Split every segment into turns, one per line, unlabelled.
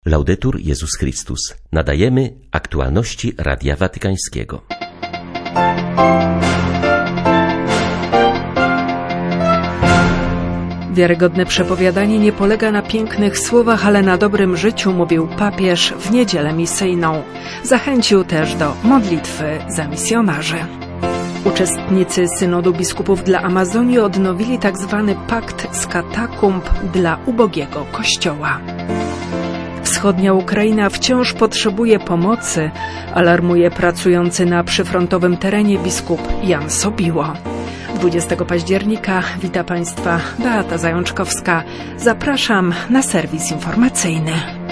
Laudetur Jezus Chrystus. Nadajemy aktualności Radia Watykańskiego.
Wiarygodne przepowiadanie nie polega na pięknych słowach, ale na dobrym życiu, mówił papież w niedzielę misyjną. Zachęcił też do modlitwy za misjonarzy. Uczestnicy Synodu Biskupów dla Amazonii odnowili tzw. pakt z katakumb dla ubogiego kościoła. Wschodnia Ukraina wciąż potrzebuje pomocy, alarmuje pracujący na przyfrontowym terenie biskup Jan Sobiło. 20 października wita Państwa Beata Zajączkowska. Zapraszam na serwis informacyjny.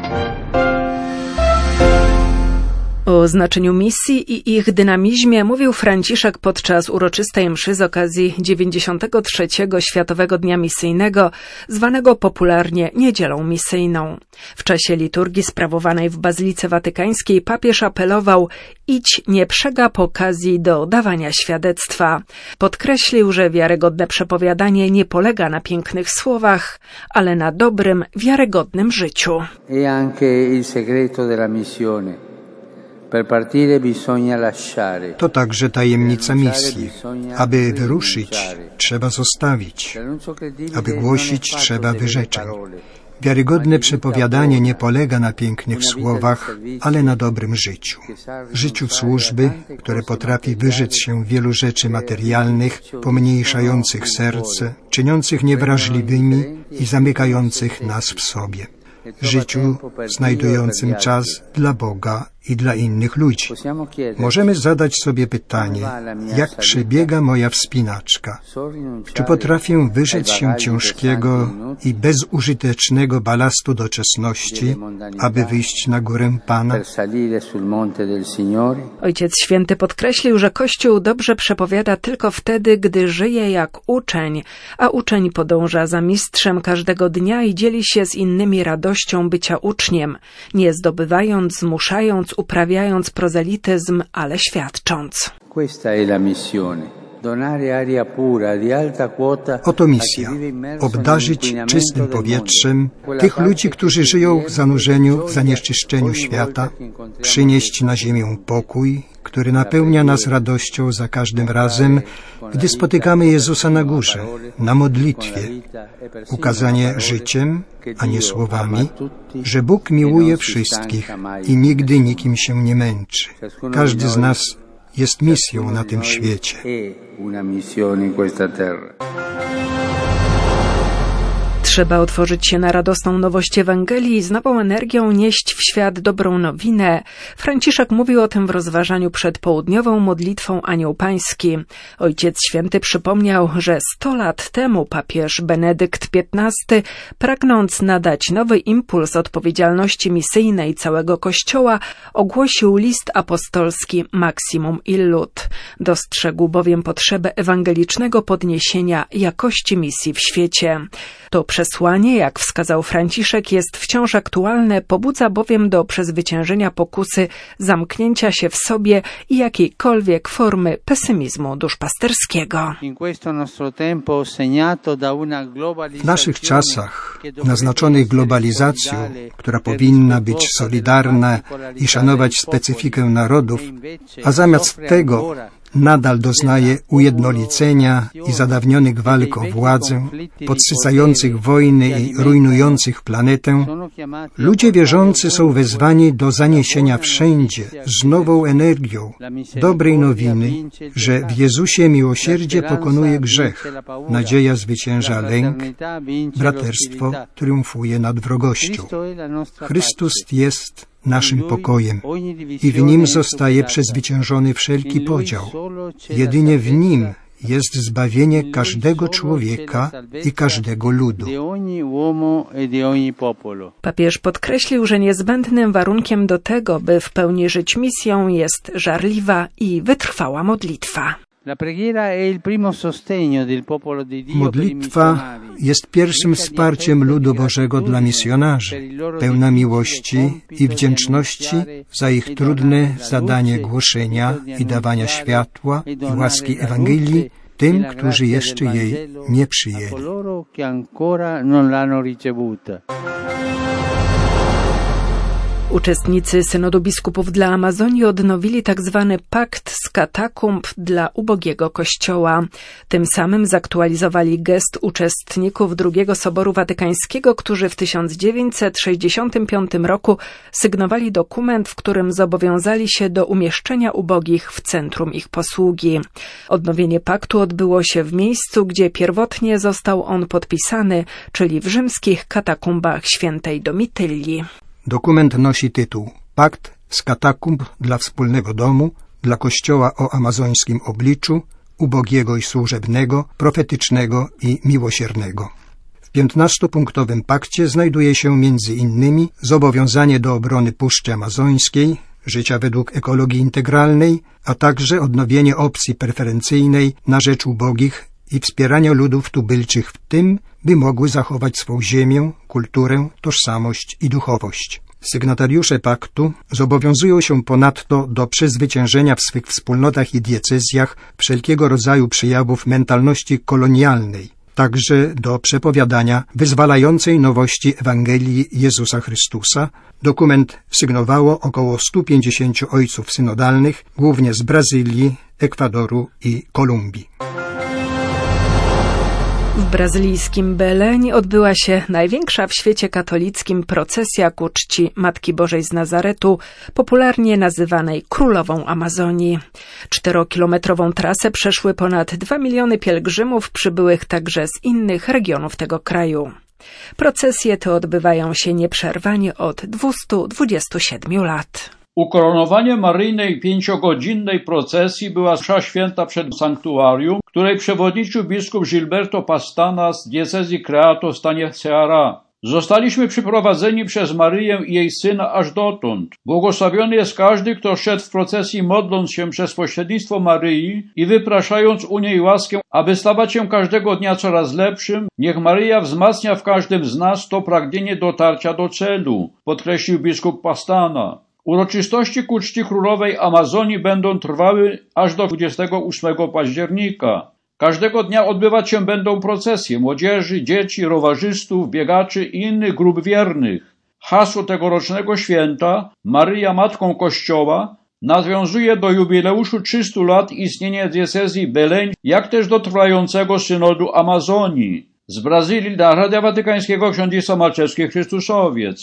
O znaczeniu misji i ich dynamizmie mówił Franciszek podczas uroczystej mszy z okazji 93. Światowego Dnia Misyjnego, zwanego popularnie Niedzielą Misyjną. W czasie liturgii sprawowanej w Bazylice Watykańskiej papież apelował: idź, nie przegap okazji do dawania świadectwa. Podkreślił, że wiarygodne przepowiadanie nie polega na pięknych słowach, ale na dobrym, wiarygodnym życiu.
To także tajemnica misji. Aby wyruszyć, trzeba zostawić. Aby głosić, trzeba wyrzeczeń. Wiarygodne przepowiadanie nie polega na pięknych słowach, ale na dobrym życiu. Życiu służby, które potrafi wyrzec się wielu rzeczy materialnych, pomniejszających serce, czyniących niewrażliwymi i zamykających nas w sobie. Życiu znajdującym czas dla Boga i dla innych ludzi. Możemy zadać sobie pytanie, jak przebiega moja wspinaczka? Czy potrafię wyrzec się ciężkiego i bezużytecznego balastu doczesności, aby wyjść na górę Pana?
Ojciec Święty podkreślił, że Kościół dobrze przepowiada tylko wtedy, gdy żyje jak uczeń, a uczeń podąża za mistrzem każdego dnia i dzieli się z innymi radością bycia uczniem, nie zdobywając, zmuszając, uprawiając prozelityzm, ale świadcząc.
Oto misja. Obdarzyć czystym powietrzem tych ludzi, którzy żyją w zanurzeniu, w zanieczyszczeniu świata, przynieść na ziemię pokój, który napełnia nas radością za każdym razem, gdy spotykamy Jezusa na górze, na modlitwie. Ukazanie życiem, a nie słowami, że Bóg miłuje wszystkich i nigdy nikim się nie męczy. Każdy z nas jest misją na tym świecie.
Trzeba otworzyć się na radosną nowość Ewangelii i z nową energią nieść w świat dobrą nowinę. Franciszek mówił o tym w rozważaniu przed południową modlitwą Anioł Pański. Ojciec Święty przypomniał, że 100 lat temu papież Benedykt XV, pragnąc nadać nowy impuls odpowiedzialności misyjnej całego Kościoła, ogłosił list apostolski Maximum Illud. Dostrzegł bowiem potrzebę ewangelicznego podniesienia jakości misji w świecie. To przesłanie, jak wskazał Franciszek, jest wciąż aktualne, pobudza bowiem do przezwyciężenia pokusy zamknięcia się w sobie i jakiejkolwiek formy pesymizmu duszpasterskiego.
W naszych czasach, naznaczonych globalizacją, która powinna być solidarna i szanować specyfikę narodów, a zamiast tego nadal doznaje ujednolicenia i zadawnionych walk o władzę, podsycających wojny i rujnujących planetę, ludzie wierzący są wezwani do zaniesienia wszędzie z nową energią dobrej nowiny, że w Jezusie miłosierdzie pokonuje grzech, nadzieja zwycięża lęk, braterstwo triumfuje nad wrogością. Chrystus jest naszym pokojem i w Nim zostaje przezwyciężony wszelki podział. Jedynie w Nim jest zbawienie każdego człowieka i każdego ludu.
Papież podkreślił, że niezbędnym warunkiem do tego, by w pełni żyć misją, jest żarliwa i wytrwała modlitwa.
Modlitwa jest pierwszym wsparciem ludu Bożego dla misjonarzy, pełna miłości i wdzięczności za ich trudne zadanie głoszenia i dawania światła i łaski Ewangelii tym, którzy jeszcze jej nie przyjęli.
Uczestnicy Synodu Biskupów dla Amazonii odnowili tzw. pakt z katakumb dla ubogiego kościoła. Tym samym zaktualizowali gest uczestników II Soboru Watykańskiego, którzy w 1965 roku sygnowali dokument, w którym zobowiązali się do umieszczenia ubogich w centrum ich posługi. Odnowienie paktu odbyło się w miejscu, gdzie pierwotnie został on podpisany, czyli w rzymskich katakumbach świętej Domitylli.
Dokument nosi tytuł Pakt z katakumb dla wspólnego domu, dla Kościoła o amazońskim obliczu, ubogiego i służebnego, profetycznego i miłosiernego. W 15-punktowym pakcie znajduje się między innymi zobowiązanie do obrony Puszczy Amazońskiej, życia według ekologii integralnej, a także odnowienie opcji preferencyjnej na rzecz ubogich i wspierania ludów tubylczych w tym, by mogły zachować swą ziemię, kulturę, tożsamość i duchowość. Sygnatariusze paktu zobowiązują się ponadto do przezwyciężenia w swych wspólnotach i diecezjach wszelkiego rodzaju przejawów mentalności kolonialnej, także do przepowiadania wyzwalającej nowości Ewangelii Jezusa Chrystusa. Dokument sygnowało około 150 ojców synodalnych, głównie z Brazylii, Ekwadoru i Kolumbii.
W brazylijskim Belém odbyła się największa w świecie katolickim procesja ku czci Matki Bożej z Nazaretu, popularnie nazywanej Królową Amazonii. 4-kilometrową trasę przeszły ponad 2 miliony pielgrzymów przybyłych także z innych regionów tego kraju. Procesje te odbywają się nieprzerwanie od 227 lat.
Ukoronowaniem maryjnej 5-godzinnej procesji była msza święta przed sanktuarium, której przewodniczył biskup Gilberto Pastana z diecezji Creato w stanie Ceará. Zostaliśmy przyprowadzeni przez Maryję i jej syna aż dotąd. Błogosławiony jest każdy, kto szedł w procesji, modląc się przez pośrednictwo Maryi i wypraszając u niej łaskę, aby stawać się każdego dnia coraz lepszym. Niech Maryja wzmacnia w każdym z nas to pragnienie dotarcia do celu, podkreślił biskup Pastana. Uroczystości ku czci Królowej Amazonii będą trwały aż do 28 października. Każdego dnia odbywać się będą procesje młodzieży, dzieci, rowerzystów, biegaczy i innych grup wiernych. Hasło tegorocznego święta, Maryja Matką Kościoła, nawiązuje do jubileuszu 300 lat istnienia diecezji Belém, jak też do trwającego synodu Amazonii. Z Brazylii dla Radia Watykańskiego ksiądz Isa Malczewski, Chrystusowiec.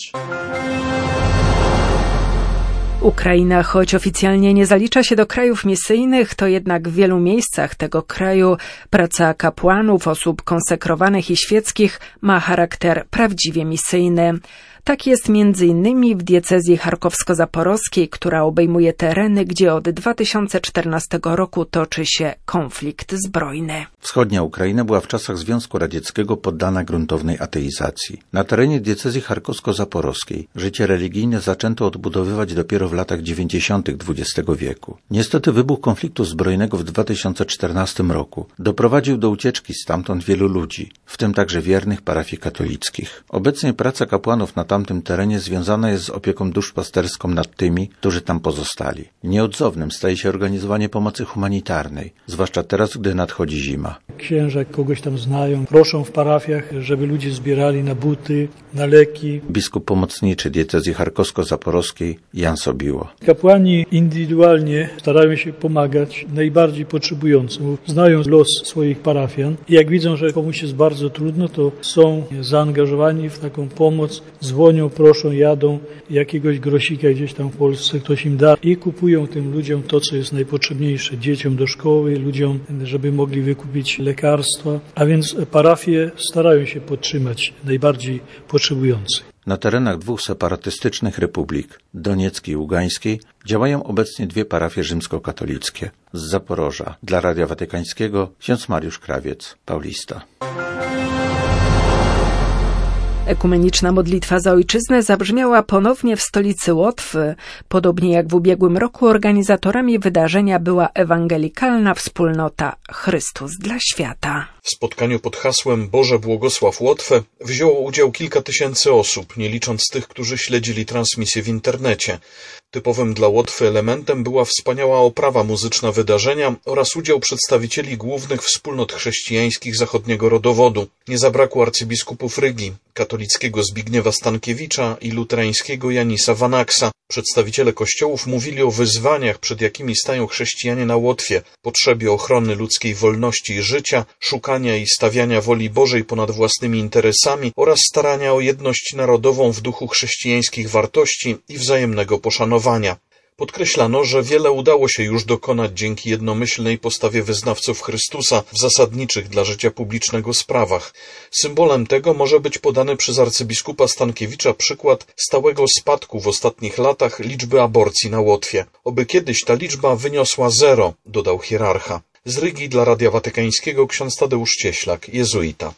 Ukraina, choć oficjalnie nie zalicza się do krajów misyjnych, to jednak w wielu miejscach tego kraju praca kapłanów, osób konsekrowanych i świeckich ma charakter prawdziwie misyjny. Tak jest m.in. w diecezji charkowsko-zaporowskiej, która obejmuje tereny, gdzie od 2014 roku toczy się konflikt zbrojny.
Wschodnia Ukraina była w czasach Związku Radzieckiego poddana gruntownej ateizacji. Na terenie diecezji charkowsko-zaporowskiej życie religijne zaczęto odbudowywać dopiero w latach 90. XX wieku. Niestety wybuch konfliktu zbrojnego w 2014 roku doprowadził do ucieczki stamtąd wielu ludzi, w tym także wiernych parafii katolickich. Obecnie praca kapłanów na tamtym terenie związana jest z opieką duszpasterską nad tymi, którzy tam pozostali. Nieodzownym staje się organizowanie pomocy humanitarnej, zwłaszcza teraz, gdy nadchodzi zima.
Księża kogoś tam znają, proszą w parafiach, żeby ludzie zbierali na buty, na leki.
Biskup pomocniczy diecezji charkowsko-zaporowskiej Jan Sobiło.
Kapłani indywidualnie starają się pomagać najbardziej potrzebującym. Znają los swoich parafian i jak widzą, że komuś jest bardzo trudno, to są zaangażowani w taką pomoc, dzwonią, proszą, jadą, jakiegoś grosika gdzieś tam w Polsce ktoś im da i kupują tym ludziom to, co jest najpotrzebniejsze. Dzieciom do szkoły, ludziom, żeby mogli wykupić lekarstwa. A więc parafie starają się podtrzymać najbardziej potrzebujących.
Na terenach 2 separatystycznych republik, Donieckiej i Ługańskiej, działają obecnie 2 parafie rzymskokatolickie. Z Zaporoża dla Radia Watykańskiego ksiądz Mariusz Krawiec, Paulista.
Ekumeniczna modlitwa za ojczyznę zabrzmiała ponownie w stolicy Łotwy. Podobnie jak w ubiegłym roku organizatorami wydarzenia była ewangelikalna wspólnota Chrystus dla świata.
W spotkaniu pod hasłem Boże błogosław Łotwę wzięło udział kilka tysięcy osób, nie licząc tych, którzy śledzili transmisję w internecie. Typowym dla Łotwy elementem była wspaniała oprawa muzyczna wydarzenia oraz udział przedstawicieli głównych wspólnot chrześcijańskich zachodniego rodowodu. Nie zabrakło arcybiskupów Rygi, katolickiego Zbigniewa Stankiewicza i luterańskiego Janisa Vanaksa. Przedstawiciele kościołów mówili o wyzwaniach, przed jakimi stają chrześcijanie na Łotwie, potrzebie ochrony ludzkiej wolności i życia, szukania i stawiania woli Bożej ponad własnymi interesami oraz starania o jedność narodową w duchu chrześcijańskich wartości i wzajemnego poszanowania. Podkreślano, że wiele udało się już dokonać dzięki jednomyślnej postawie wyznawców Chrystusa w zasadniczych dla życia publicznego sprawach. Symbolem tego może być podany przez arcybiskupa Stankiewicza przykład stałego spadku w ostatnich latach liczby aborcji na Łotwie. Oby kiedyś ta liczba wyniosła 0, dodał hierarcha. Z Rygi dla Radia Watykańskiego ksiądz Tadeusz Cieślak, jezuita.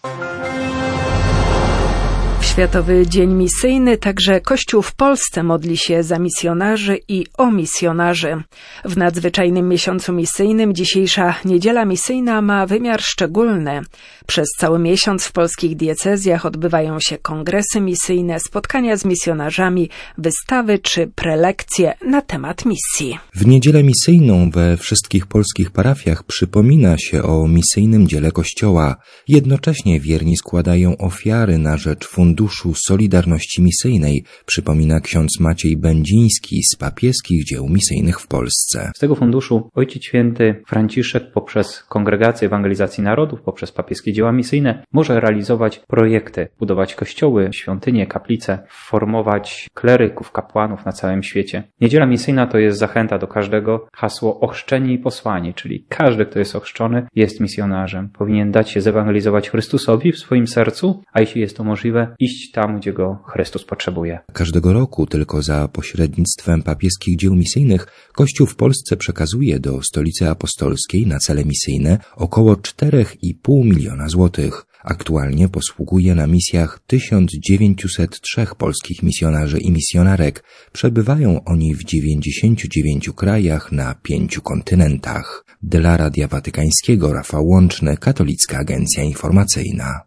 W Światowy Dzień Misyjny także Kościół w Polsce modli się za misjonarzy i o misjonarzy. W nadzwyczajnym miesiącu misyjnym dzisiejsza Niedziela Misyjna ma wymiar szczególny. Przez cały miesiąc w polskich diecezjach odbywają się kongresy misyjne, spotkania z misjonarzami, wystawy czy prelekcje na temat misji.
W Niedzielę Misyjną we wszystkich polskich parafiach przypomina się o misyjnym dziele Kościoła. Jednocześnie wierni składają ofiary na rzecz Funduszu Solidarności Misyjnej, przypomina ksiądz Maciej Będziński z Papieskich Dzieł Misyjnych w Polsce.
Z tego funduszu Ojciec Święty Franciszek poprzez Kongregację Ewangelizacji Narodów, poprzez Papieskie Dzieła Misyjne może realizować projekty, budować kościoły, świątynie, kaplice, formować kleryków, kapłanów na całym świecie. Niedziela Misyjna to jest zachęta do każdego, hasło ochrzczeni i posłani, czyli każdy, kto jest ochrzczony, jest misjonarzem. Powinien dać się zewangelizować Chrystusowi w swoim sercu, a jeśli jest to możliwe, iść tam, gdzie go Chrystus potrzebuje.
Każdego roku tylko za pośrednictwem Papieskich Dzieł Misyjnych Kościół w Polsce przekazuje do Stolicy Apostolskiej na cele misyjne około 4,5 miliona złotych. Aktualnie posługuje na misjach 1903 polskich misjonarzy i misjonarek. Przebywają oni w 99 krajach na 5 kontynentach. Dla Radia Watykańskiego Rafał Łączny, Katolicka Agencja Informacyjna.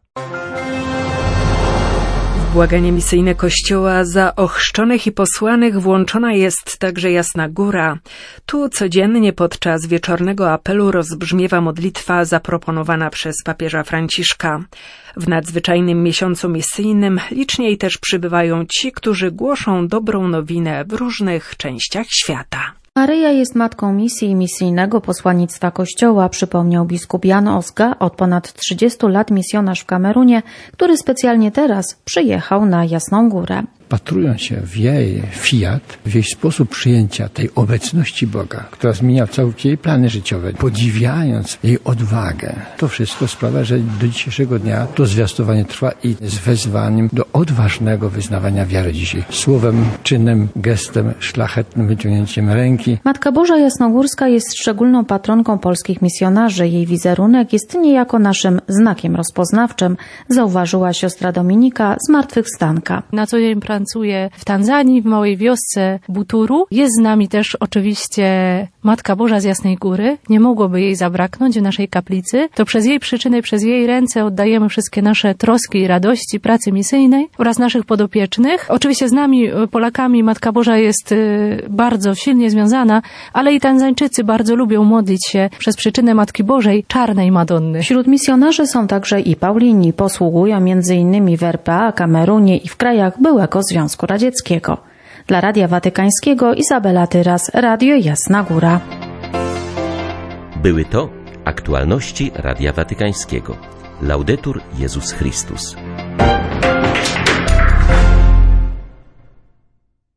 W błaganie misyjne Kościoła za ochrzczonych i posłanych włączona jest także Jasna Góra. Tu codziennie podczas wieczornego apelu rozbrzmiewa modlitwa zaproponowana przez papieża Franciszka. W nadzwyczajnym miesiącu misyjnym liczniej też przybywają ci, którzy głoszą dobrą nowinę w różnych częściach świata.
Maryja jest matką misji i misyjnego posłannictwa Kościoła, przypomniał biskup Jan Ozga, od ponad 30 lat misjonarz w Kamerunie, który specjalnie teraz przyjechał na Jasną Górę.
Wpatrując się w jej fiat, w jej sposób przyjęcia tej obecności Boga, która zmienia całkowicie jej plany życiowe, podziwiając jej odwagę, to wszystko sprawia, że do dzisiejszego dnia to zwiastowanie trwa i z wezwaniem do odważnego wyznawania wiary dzisiaj. Słowem, czynem, gestem, szlachetnym wyciągnięciem ręki.
Matka Boża Jasnogórska jest szczególną patronką polskich misjonarzy. Jej wizerunek jest niejako naszym znakiem rozpoznawczym, zauważyła siostra Dominika z Zmartwychwstanka.
Na co dzień pracuję w Tanzanii, w małej wiosce Buturu. Jest z nami też oczywiście Matka Boża z Jasnej Góry. Nie mogłoby jej zabraknąć w naszej kaplicy. To przez jej przyczyny, przez jej ręce oddajemy wszystkie nasze troski i radości pracy misyjnej oraz naszych podopiecznych. Oczywiście z nami, Polakami, Matka Boża jest bardzo silnie związana, ale i Tanzańczycy bardzo lubią modlić się przez przyczynę Matki Bożej, Czarnej Madonny.
Wśród misjonarzy są także i Paulini. Posługują m.in. w RPA, Kamerunie i w krajach byłego Związku Radzieckiego. Dla Radia Watykańskiego Izabela Tyras, Radio Jasna Góra.
Były to aktualności Radia Watykańskiego. Laudetur Jezus Chrystus.